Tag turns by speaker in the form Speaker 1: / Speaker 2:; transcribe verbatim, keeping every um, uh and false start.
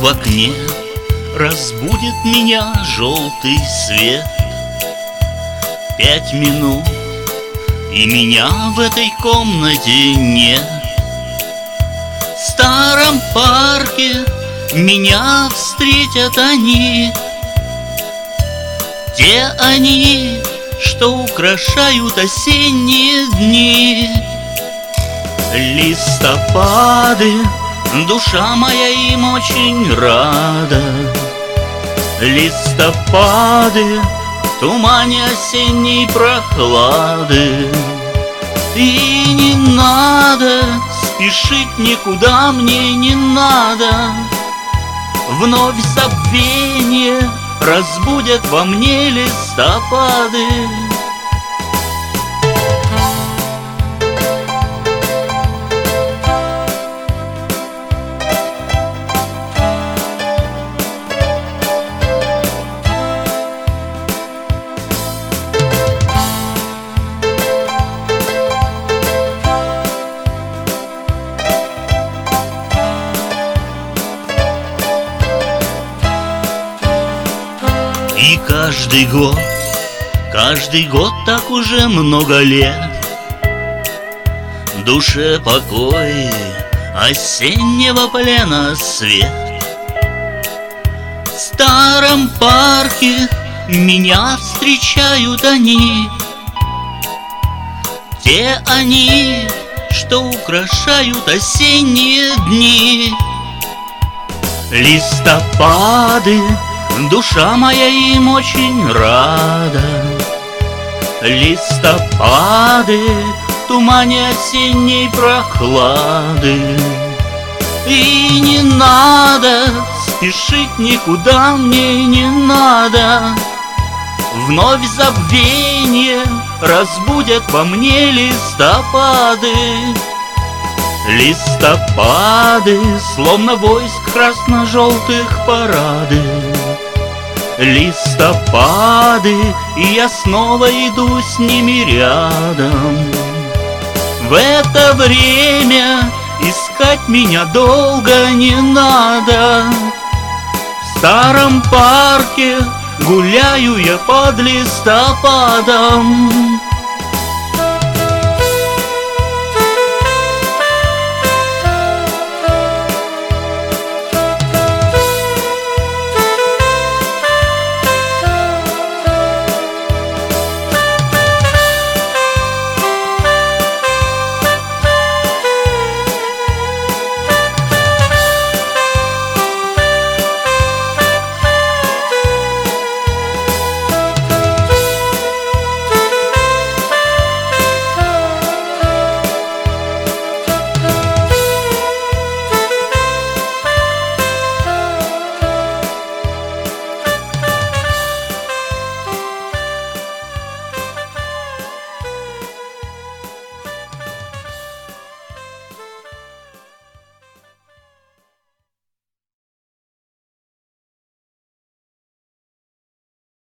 Speaker 1: в окне разбудит меня желтый свет. Пять минут, и меня в этой комнате нет. В старом парке меня встретят они, те они, что украшают осенние дни. Листопады, душа моя им очень рада. Листопады, в тумане осенней прохлады. И не надо спешить никуда, мне не надо. Вновь забвение разбудят во мне листопады. И каждый год, каждый год так уже много лет, душе покой, осеннего плена свет. В старом парке меня встречают они, те они, что украшают осенние дни. Листопады, душа моя им очень рада. Листопады, в тумане осенней прохлады. И не надо спешить никуда, мне не надо. Вновь забвение разбудят во мне листопады. Листопады, словно войск красно-желтых парады. Листопады, и я снова иду с ними рядом. В это время искать меня долго не надо. В старом парке гуляю я под листопадом.